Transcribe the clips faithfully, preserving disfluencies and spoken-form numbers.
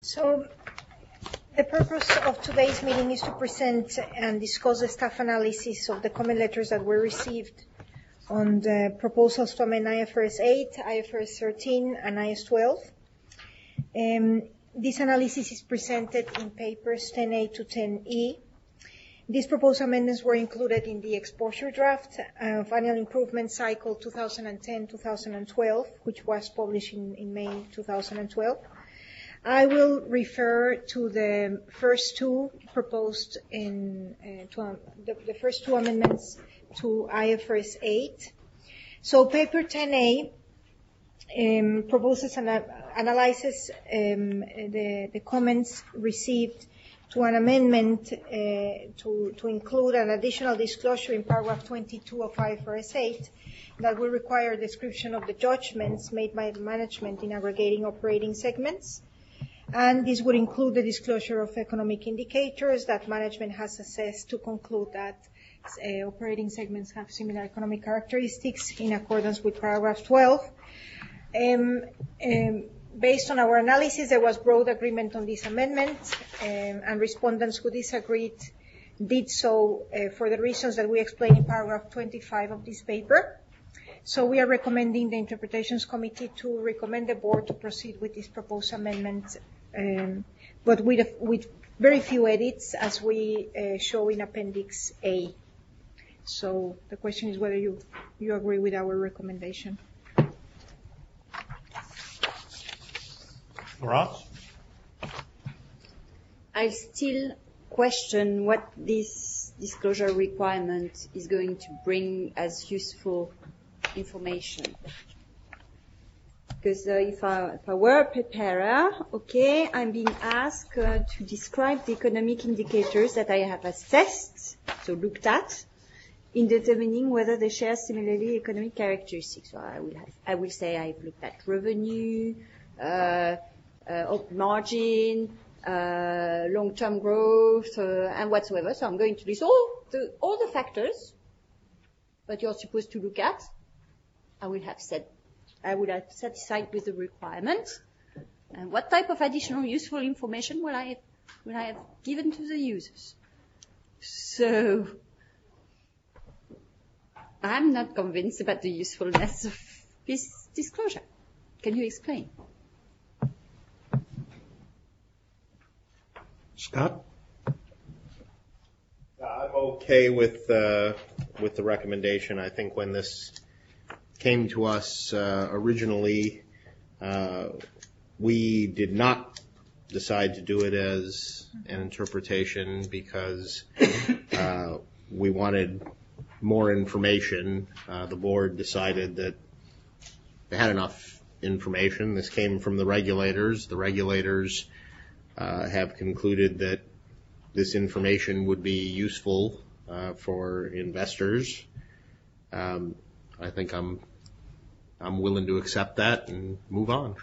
So the purpose of today's meeting is to present and discuss the staff analysis of the comment letters that were received on the proposals to amend I F R S eight, I F R S thirteen, and I A S twelve. Um, this analysis is presented in papers ten A to ten E. These proposed amendments were included in the exposure draft of Annual Improvement Cycle two thousand ten to two thousand twelve, which was published in, in May two thousand twelve. I will refer to the first two proposed in uh, to, um, the, the first two amendments to I F R S eight. So paper ten A um, proposes and analyzes um, the, the comments received to an amendment uh, to, to include an additional disclosure in paragraph twenty-two of I F R S eight that will require a description of the judgments made by the management in aggregating operating segments. And this would include the disclosure of economic indicators that management has assessed to conclude that uh, operating segments have similar economic characteristics in accordance with paragraph twelve. Um, um, based on our analysis, there was broad agreement on this amendment, um, and respondents who disagreed did so uh, for the reasons that we explain in paragraph twenty-five of this paper. So we are recommending the Interpretations Committee to recommend the board to proceed with this proposed amendment, um, but with, a, with very few edits, as we uh, show in Appendix A. So the question is whether you, you agree with our recommendation. Ross? I still question what this disclosure requirement is going to bring as useful information. Because uh, if, I, if I were a preparer, okay, I'm being asked uh, to describe the economic indicators that I have assessed, so looked at, in determining whether they share similarly economic characteristics. So I will, have, I will say I've looked at revenue, uh, uh, margin, uh, long-term growth, uh, and whatsoever. So I'm going to list all the, all the factors that you're supposed to look at. I will have said, I would have satisfied with the requirement. And what type of additional useful information will I have, will I have given to the users? So I'm not convinced about the usefulness of this disclosure. Can you explain? Scott? I'm okay with uh, with the recommendation. I think when this came to us uh, originally, uh, we did not decide to do it as an interpretation because uh, we wanted more information. Uh, the board decided that they had enough information. This came from the regulators. The regulators uh, have concluded that this information would be useful uh, for investors. Um, I think I'm I'm willing to accept that and move on.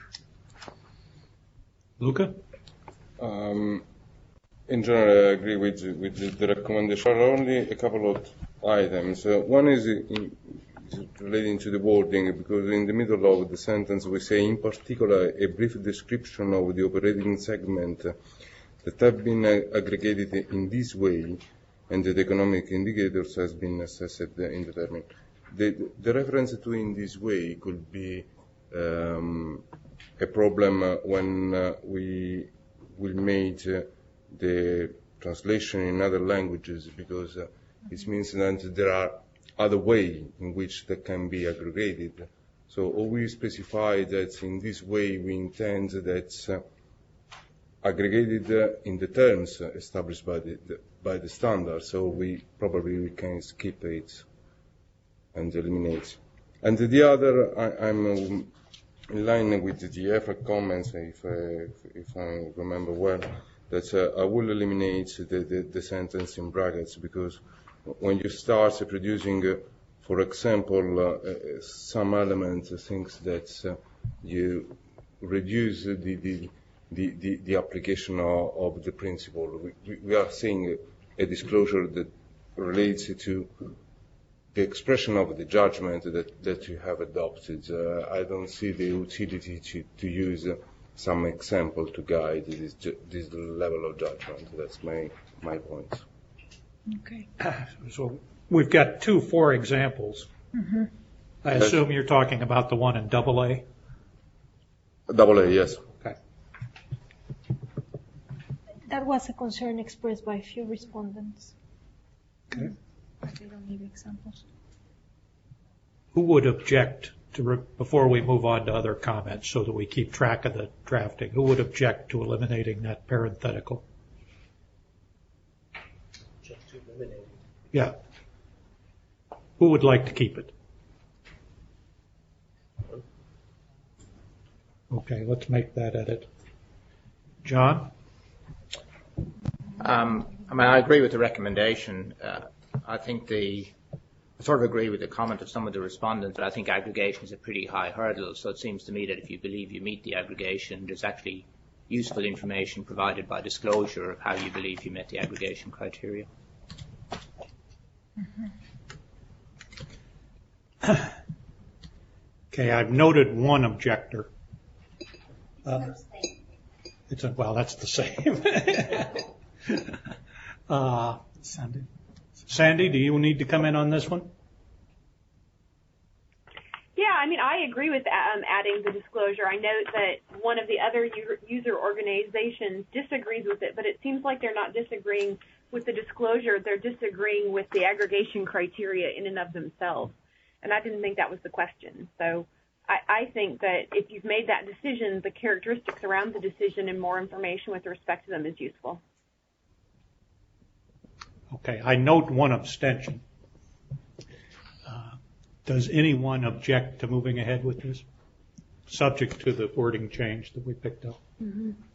Luca? Um, in general, I agree with, with the, the recommendation. Only a couple of items. Uh, one is in, relating to the wording, because in the middle of the sentence we say, in particular, a brief description of the operating segment that have been uh, aggregated in this way, and that economic indicators has been assessed in determined. The, the reference to in this way could be um, a problem uh, when uh, we will make uh, the translation in other languages, because uh, it means that there are other ways in which that can be aggregated. So all we specify that in this way we intend that uh, aggregated uh, in the terms uh, established by the, the by the standard. So we probably we can skip it and eliminate. And the other, I, I'm um, in line with the effort comments, if, uh, if, if I remember well, that uh, I will eliminate the, the, the sentence in brackets, because when you start uh, producing, uh, for example, uh, uh, some elements, uh, things that uh, you reduce the, the, the, the, the application of, of the principle. We, we are seeing a, a disclosure that relates to the expression of the judgment that, that you have adopted. Uh, I don't see the utility to, to use uh, some example to guide this, ju- this level of judgment. That's my, my point. Okay. So we've got two for examples. Mm-hmm. I assume you're talking about the one in double A? Double A, yes. Okay. That was a concern expressed by a few respondents. Okay. But they don't need examples. Who would object to, re- before we move on to other comments so that we keep track of the drafting, who would object to eliminating that parenthetical? Just to eliminate. Yeah. Who would like to keep it? Okay, let's make that edit. John? Um, I mean, I agree with the recommendation. Uh, I think the, I sort of agree with the comment of some of the respondents, but I think aggregation is a pretty high hurdle. So it seems to me that if you believe you meet the aggregation, there's actually useful information provided by disclosure of how you believe you met the aggregation criteria. Okay, I've noted one objector. Uh, it's a, well, that's the same. uh, Sandy. Sandy, do you need to come in on this one? Yeah, I mean, I agree with um, adding the disclosure. I note that one of the other u- user organizations disagrees with it, but it seems like they're not disagreeing with the disclosure. They're disagreeing with the aggregation criteria in and of themselves. And I didn't think that was the question. So I, I think that if you've made that decision, the characteristics around the decision and more information with respect to them is useful. Okay, I note one abstention. Uh, does anyone object to moving ahead with this, subject to the wording change that we picked up? Mm-hmm.